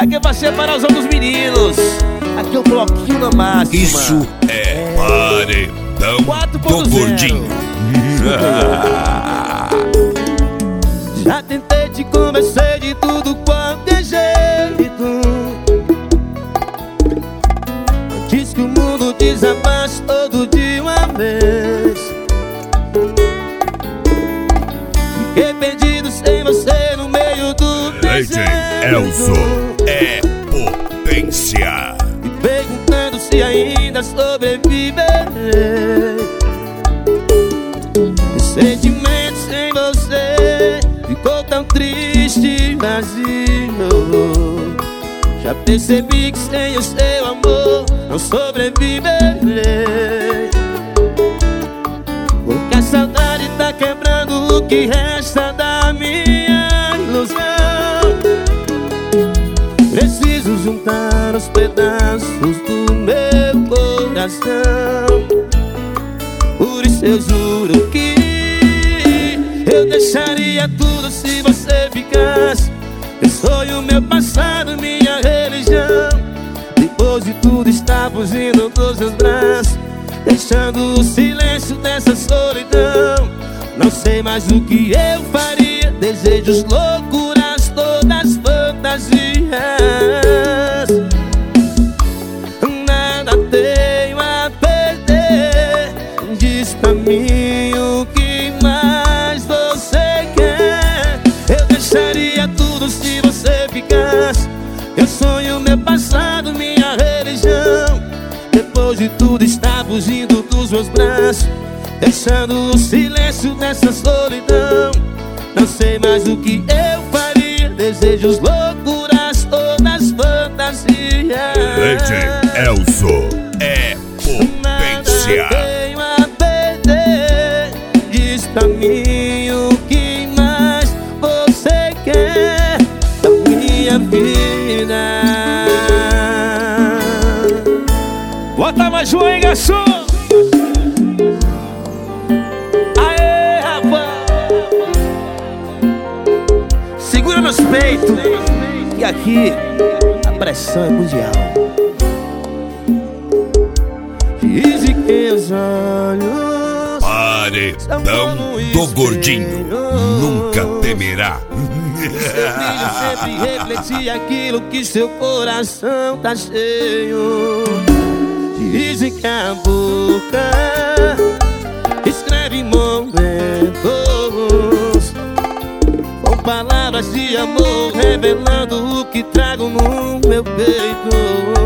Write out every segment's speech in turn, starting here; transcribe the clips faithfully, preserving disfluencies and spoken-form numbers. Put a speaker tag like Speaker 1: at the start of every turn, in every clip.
Speaker 1: Aqui é pra separar os outros meninos. Aqui é o bloquinho na máxima.
Speaker 2: Isso é paredão do gordinho.
Speaker 1: Já tentei te convencer de tudo quanto é jeito, antes que o mundo desabasse todo de uma vez. Fiquei perdido sem você no meio do
Speaker 2: D J Elson é potência.
Speaker 1: Me perguntando se ainda sobreviverei. Sentimento sem você ficou tão triste e vazio. Já percebi que sem o seu amor não sobreviverei. Porque a saudade tá quebrando o que resta da minha ilusão. Preciso juntar os pedaços do meu coração. Por isso eu juro que eu deixaria tudo se você ficasse. Eu sonho, meu passado, minha religião. Depois de tudo está fugindo dos seus braços, deixando o silêncio dessa solidão. Não sei mais o que eu faria. Desejos, loucuras, todas fantasias. Nada tenho a perder. Diz pra mim o que mais você quer. Eu deixaria tudo se você ficasse. Eu sonho, meu passado, minha religião. Depois de tudo está fugindo dos meus braços, deixando o silêncio dessa solidão. Não sei mais o que eu faria. Desejos, loucuras, todas fantasias.
Speaker 2: D J Elson é potência.
Speaker 1: Nada tenho a perder. Diz pra mim o que mais você quer da minha vida. Bota mais um aí, garçom. Aê, rapaz. Segura meus peitos. E aqui a pressão é mundial. Dizem que os olhos
Speaker 2: paredão do gordinho nunca temerá.
Speaker 1: Seu brilho sempre reflete aquilo que seu coração tá cheio. Dizem que a boca escreve momentos com palavras de amor, revelando o que trago no meu peito.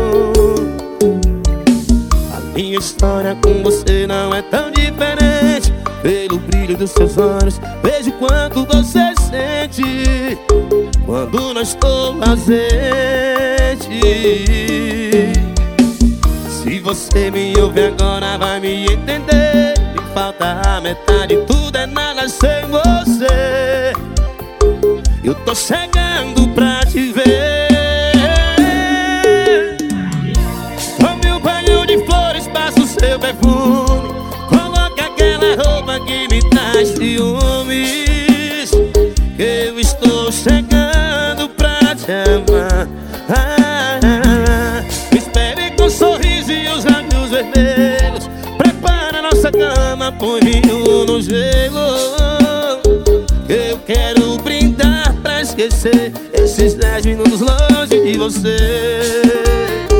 Speaker 1: A minha história com você não é tão diferente. Pelo brilho dos seus olhos vejo quanto você sente quando não estou ausente. Se você me ouve agora vai me entender. Me falta a metade, tudo é nada sem você. Eu tô chegando pra te ver. Tome um banho de flores, passa o seu perfume. Coloque aquela roupa que me traz ciúmes. Eu estou chegando pra te amar. ah, ah, Espere com um sorriso e os lábios vermelhos. Prepara nossa cama, põe vinho no gelo. Eu quero brindar pra esquecer esses dez minutos longe de você.